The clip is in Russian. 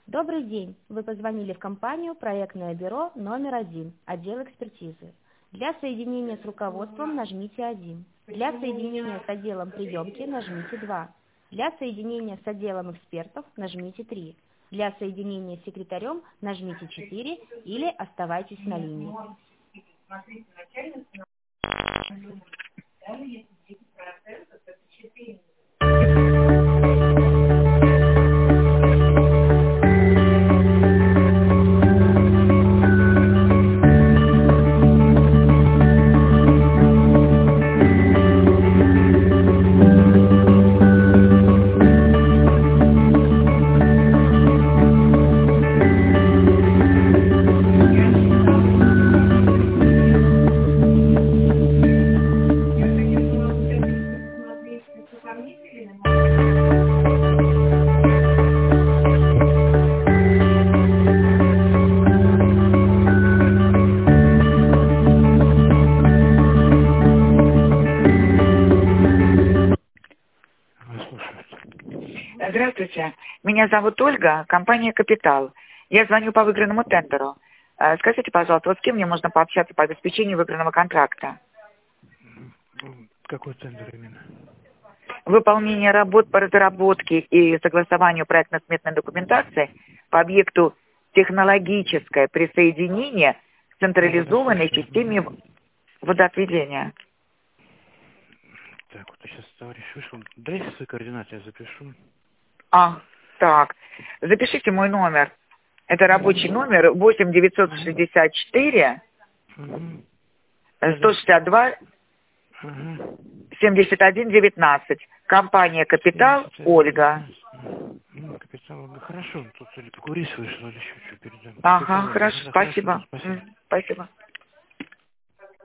Добрый день. Вы позвонили в компанию «Проектное бюро номер 1», отдел экспертизы. Для соединения с руководством нажмите 1. Для соединения с отделом приемки нажмите 2. Для соединения с отделом экспертов нажмите 3. Для соединения с секретарем нажмите 4 или оставайтесь на линии. Здравствуйте, меня зовут Ольга, компания «Капитал». Я звоню по выигранному тендеру. Скажите, пожалуйста, вот с кем мне можно пообщаться по обеспечению выигранного контракта? Какой тендер именно? Выполнение работ по разработке и согласованию проектно-сметной документации по объекту технологическое присоединение к централизованной системе водоотведения. Так, вот сейчас товарищ вышел. Дайте свои координаты, я запишу. Так. Запишите мой номер. Это рабочий номер 8 964 162 71 19. Компания «Капитал», Ольга. Капитал, Ольга. Хорошо, тут или покурить вышел, или еще что передам. Ага, хорошо, спасибо. Спасибо.